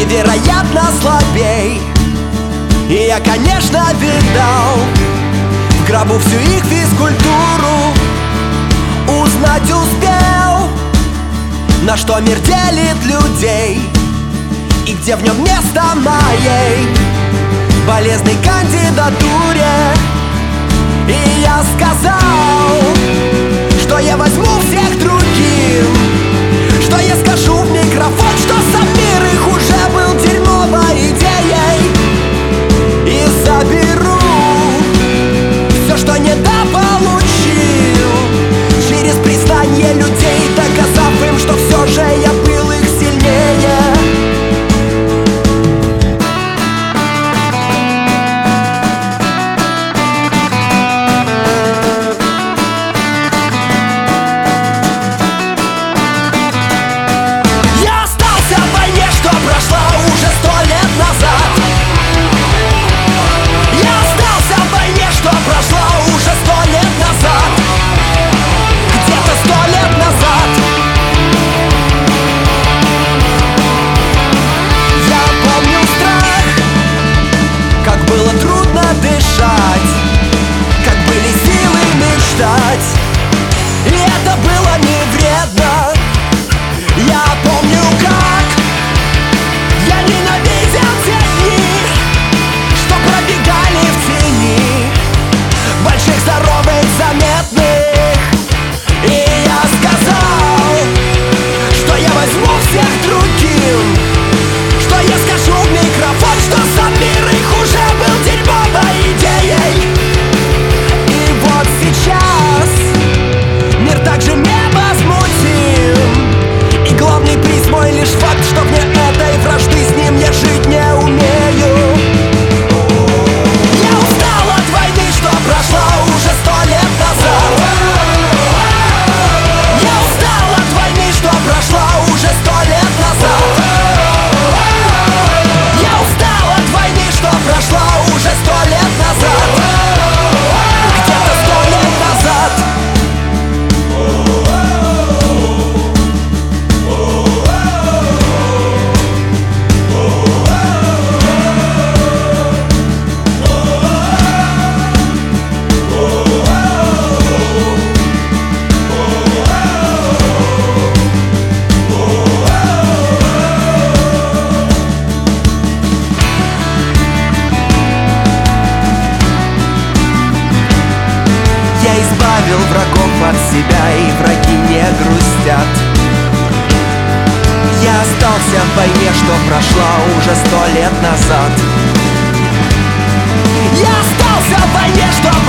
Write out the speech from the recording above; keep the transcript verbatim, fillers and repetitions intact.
невероятно слабей. И я, конечно, видал в гробу всю их физкультуру. Узнать успел, на что мир делит людей, и где в нем место моей болезной кандидатуре. И я сказал, что я возьму всех другим, что я скажу в микрофон, что сам мир их уже был дерьмовой идеей, и заберу все, что недополучил, через признание людей, доказав им, что все же я был их сильнее. Как были силы мечтать, и это было не вредно. Я помню, как я ненавидел те дни, что пробегали в тени больших, здоровых, заметных. И я сказал, что я возьму всех другим, что я скажу в микрофон, что сам мир их уже был дерьмовой идеей. И вот сейчас мир также невозмутим, и главный приз мой лишь факт, что вне этой вражды с ним я жить не умею. Я устал от войны, что прошла уже сто лет назад. Я устал от войны, что прошла уже сто лет назад. Я устал от войны, что прошла уже сто лет назад. Где-то сто лет назад. Я избавил врагов от себя, и враги не грустят. Я остался в войне, что прошла уже сто лет назад. Я остался в войне, что